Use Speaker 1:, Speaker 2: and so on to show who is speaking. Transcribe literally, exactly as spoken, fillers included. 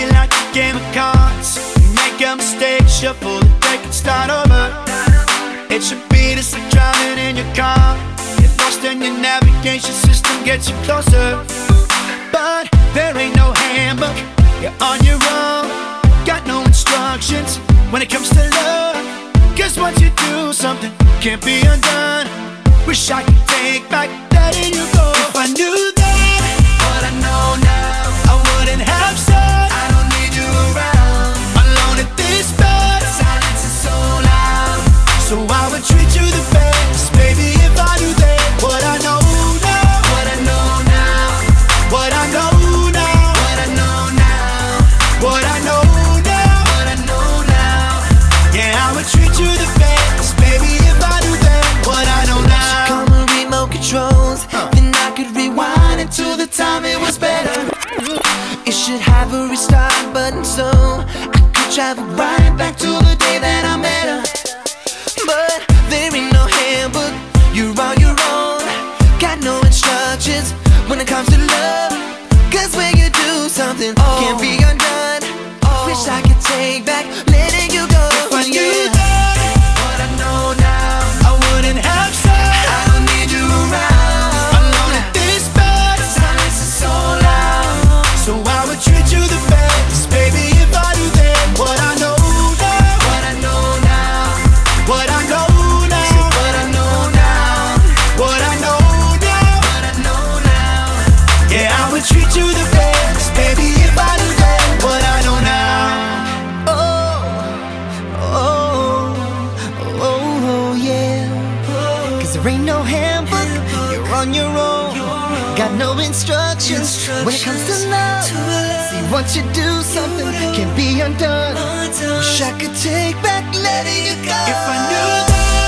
Speaker 1: be like a game of cards. You make a mistake, shuffle the deck and start over. It should be just like driving in your car. Get lost and your navigation system gets you closer. But there ain't no handbook, you're on your own. Got no instructions when it comes to love. Cause once you do something, can't be undone. Wish I could take back letting you go. If I knew then what I know now, I wouldn't have said I don't need you around. Alone at this bed, silence is so loud. So I would treat you the best, baby, if I knew then what I know now. What I know now, what I know now, what I know now, what I know now, what I know now. Yeah, I would treat you the best, baby, if I knew then what I know now.
Speaker 2: Come on, remote controls, huh. Then I could rewind until the time it was better. It should have a restart button so I could travel right back to the day that I met her. But there ain't no handbook, you're on your own. Got no instructions when it comes to love. Cause when you do something, oh, can't be undone. Oh, wish I could take back letting you go.
Speaker 1: If I knew then what I know now, I wouldn't have said I don't need you around. Alone at this bed, silence is so loud. So I would treat you the best, baby, if I knew then what I know now. What I know now, what I know now, what I know now, what I know now, what I know now. Yeah, I would treat you the best, baby, if I knew then what I know now.
Speaker 2: Oh, oh, oh, oh, yeah. Cause there ain't no handbook, you're on your own. Got no instructions when it comes to love. See, once you do something, can't be undone. Wish I could take back letting you go.
Speaker 1: If I knew that